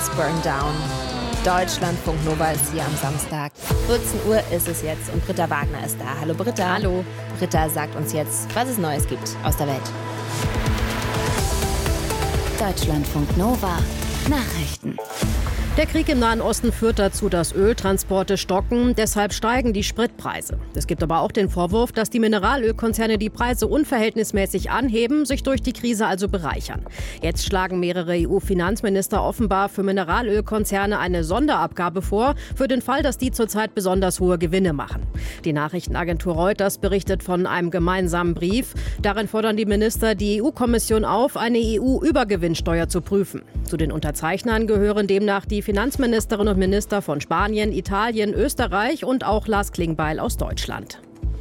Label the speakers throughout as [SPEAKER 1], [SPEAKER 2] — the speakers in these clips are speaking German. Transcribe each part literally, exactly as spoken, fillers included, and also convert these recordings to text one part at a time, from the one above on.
[SPEAKER 1] House Burn Down. Deutschlandfunk Nova ist hier am Samstag. vierzehn Uhr ist es jetzt und Britta Wagner ist da. Hallo Britta.
[SPEAKER 2] Hallo.
[SPEAKER 1] Britta sagt uns jetzt, was es Neues gibt aus der Welt.
[SPEAKER 3] Deutschlandfunk Nova Nachrichten.
[SPEAKER 2] Der Krieg im Nahen Osten führt dazu, dass Öltransporte stocken. Deshalb steigen die Spritpreise. Es gibt aber auch den Vorwurf, dass die Mineralölkonzerne die Preise unverhältnismäßig anheben, sich durch die Krise also bereichern. Jetzt schlagen mehrere E U-Finanzminister offenbar für Mineralölkonzerne eine Sonderabgabe vor, für den Fall, dass die zurzeit besonders hohe Gewinne machen. Die Nachrichtenagentur Reuters berichtet von einem gemeinsamen Brief. Darin fordern die Minister die E U-Kommission auf, eine E U-Übergewinnsteuer zu prüfen. Zu den Unterzeichnern gehören demnach die Finanzministerinnen und Minister von Spanien, Italien, Österreich und auch Lars Klingbeil aus Deutschland.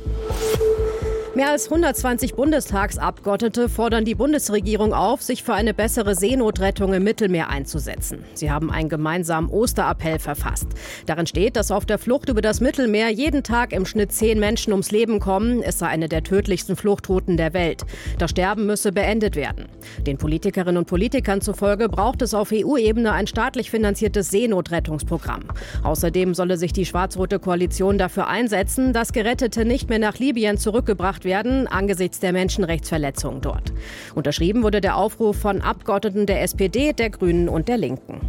[SPEAKER 2] Mehr als hundertzwanzig Bundestagsabgeordnete fordern die Bundesregierung auf, sich für eine bessere Seenotrettung im Mittelmeer einzusetzen. Sie haben einen gemeinsamen Osterappell verfasst. Darin steht, dass auf der Flucht über das Mittelmeer jeden Tag im Schnitt zehn Menschen ums Leben kommen. Es sei eine der tödlichsten Fluchtrouten der Welt. Das Sterben müsse beendet werden. Den Politikerinnen und Politikern zufolge braucht es auf E U-Ebene ein staatlich finanziertes Seenotrettungsprogramm. Außerdem solle sich die schwarz-rote Koalition dafür einsetzen, dass Gerettete nicht mehr nach Libyen zurückgebracht werden, angesichts der Menschenrechtsverletzungen dort. Unterschrieben wurde der Aufruf von Abgeordneten der S P D, der Grünen und der Linken.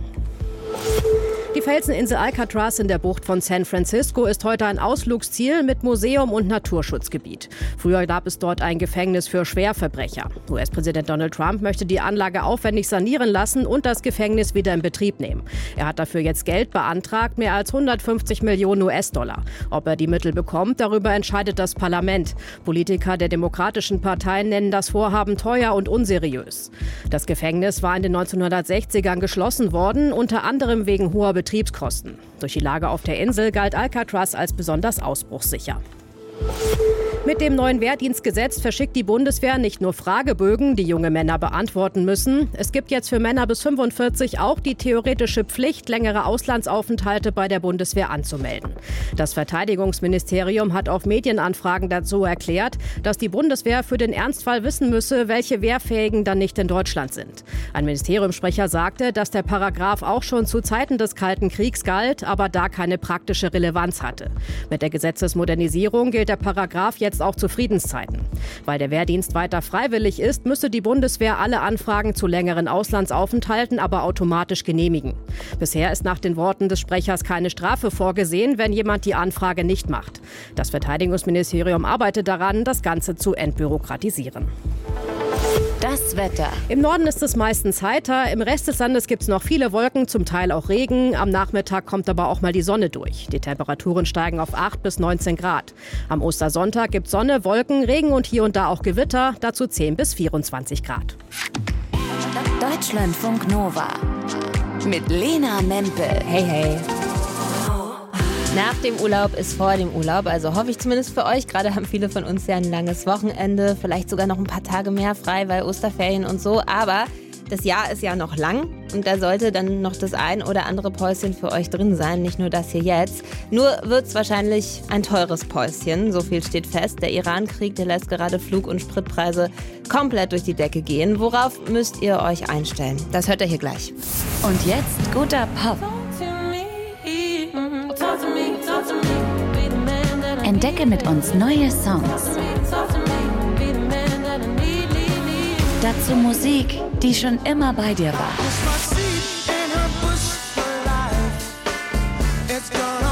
[SPEAKER 2] Die Felseninsel Alcatraz in der Bucht von San Francisco ist heute ein Ausflugsziel mit Museum und Naturschutzgebiet. Früher gab es dort ein Gefängnis für Schwerverbrecher. U S-Präsident Donald Trump möchte die Anlage aufwendig sanieren lassen und das Gefängnis wieder in Betrieb nehmen. Er hat dafür jetzt Geld beantragt, mehr als hundertfünfzig Millionen U S-Dollar. Ob er die Mittel bekommt, darüber entscheidet das Parlament. Politiker der demokratischen Parteien nennen das Vorhaben teuer und unseriös. Das Gefängnis war in den neunzehnhundertsechzigern geschlossen worden, unter anderem wegen hoher Betriebskosten. Durch die Lage auf der Insel galt Alcatraz als besonders ausbruchssicher. Mit dem neuen Wehrdienstgesetz verschickt die Bundeswehr nicht nur Fragebögen, die junge Männer beantworten müssen. Es gibt jetzt für Männer bis fünfundvierzig auch die theoretische Pflicht, längere Auslandsaufenthalte bei der Bundeswehr anzumelden. Das Verteidigungsministerium hat auf Medienanfragen dazu erklärt, dass die Bundeswehr für den Ernstfall wissen müsse, welche Wehrfähigen dann nicht in Deutschland sind. Ein Ministeriumssprecher sagte, dass der Paragraph auch schon zu Zeiten des Kalten Kriegs galt, aber da keine praktische Relevanz hatte. Mit der Gesetzesmodernisierung gilt der Paragraph jetzt auch zu Friedenszeiten. Weil der Wehrdienst weiter freiwillig ist, müsste die Bundeswehr alle Anfragen zu längeren Auslandsaufenthalten aber automatisch genehmigen. Bisher ist nach den Worten des Sprechers keine Strafe vorgesehen, wenn jemand die Anfrage nicht macht. Das Verteidigungsministerium arbeitet daran, das Ganze zu entbürokratisieren.
[SPEAKER 3] Das Wetter.
[SPEAKER 2] Im Norden ist es meistens heiter, im Rest des Landes gibt es noch viele Wolken, zum Teil auch Regen. Am Nachmittag kommt aber auch mal die Sonne durch. Die Temperaturen steigen auf acht bis neunzehn Grad. Am Ostersonntag gibt es Sonne, Wolken, Regen und hier und da auch Gewitter, dazu zehn bis vierundzwanzig Grad.
[SPEAKER 3] Deutschlandfunk Nova mit Lena Mempel.
[SPEAKER 1] Hey, hey. Nach dem Urlaub ist vor dem Urlaub, also hoffe ich zumindest für euch. Gerade haben viele von uns ja ein langes Wochenende, vielleicht sogar noch ein paar Tage mehr frei, weil Osterferien und so. Aber das Jahr ist ja noch lang und da sollte dann noch das ein oder andere Päuschen für euch drin sein, nicht nur das hier jetzt. Nur wird es wahrscheinlich ein teures Päuschen, so viel steht fest. Der Iran-Krieg, der lässt gerade Flug- und Spritpreise komplett durch die Decke gehen. Worauf müsst ihr euch einstellen? Das hört ihr hier gleich.
[SPEAKER 3] Und jetzt guter Pop. Entdecke mit uns neue Songs. Dazu Musik, die schon immer bei dir war.